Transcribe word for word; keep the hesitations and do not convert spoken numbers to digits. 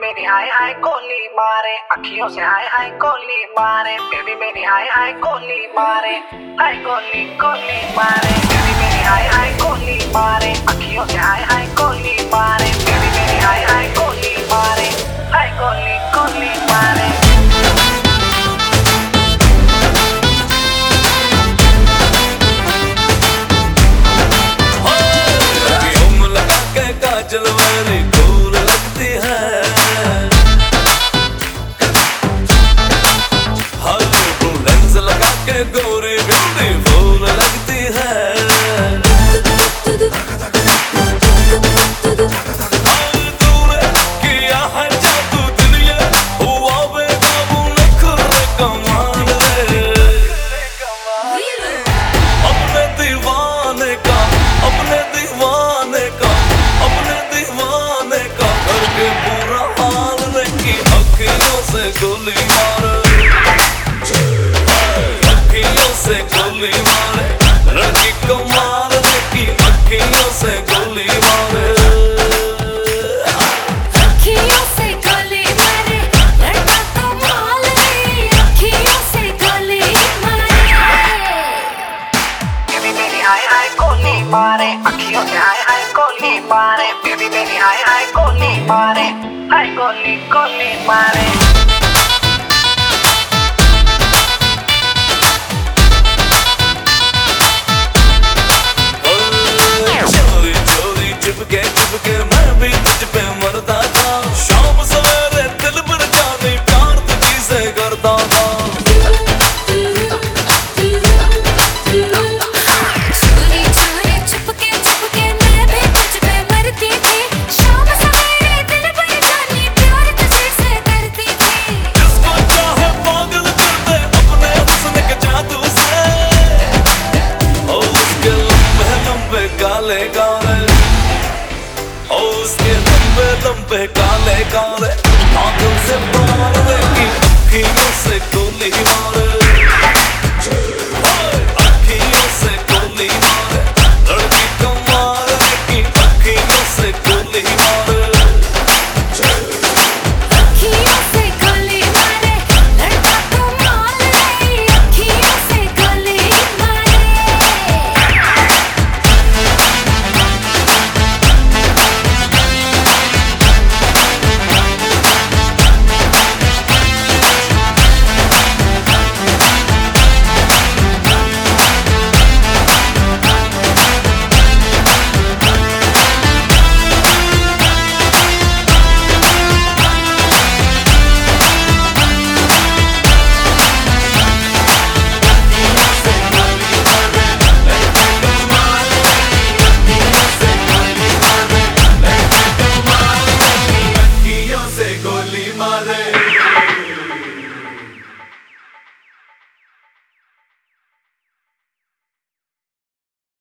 मेरी हाय हाय कोली मारे, अखियों से हाय हाय कोली मारे। बेबी मेरी हाय हाय कोली मारे, हाय कोली कोली मारे। बेबी मेरी हाय हाय कोली मारे, अखियों से हाय हाय कोली मारे। बेबी मेरी हाय हाय कोली मारे, हाय कोली कोली मारे। काजल वाली गोर लगती है, हर लेंस लगा के गोरी ब्यूटीफुल लगती है। तूने किया है जादू दुनिया, हुआ बेकाबू नखरे कमाल रे। अपने दीवाने का, अपने दीवाने का, अपने दीवाने का करके बुरा हाल नहीं। अखियों से गोली मारे, अखियों से गोली मारे, लड़की को मार देखी अखियों से गोली मारे। अखियों से गोली मारे, लड़का को मार दे, अखियों से गोली मारे। बेबी मेरी हाय हाय कोली मारे, अखियों से हाय हाय कोली मारे। बेबी मेरी हाय हाय कोली मारे, हाय कोली कोली मारे। चोरी चोरी चिपके चिपके मैं भी तुझ पे मरता था। शाम सवेरे दिल पर जाने प्यार तुझी से करता था। चोरी चोरी चुपके चुपके मैं भी तुझ पे मरती थी। शाम सवेरे दिल पर जाने प्यार तुझे से करती थी। जिसको चाहे पागल कर दे अपने हुस्न के जादू से। ओ उसके लंबे लंबे काले काले, ओ उसके लंबे लंबे काले काले आंखों से मार देगी, अखियों से गोली मारे।